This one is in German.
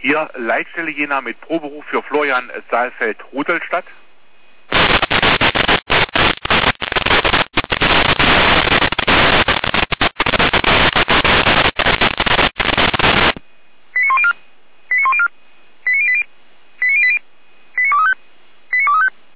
Hier Leitstelle Jena mit Proberuf für Florian Saalfeld-Rudolstadt.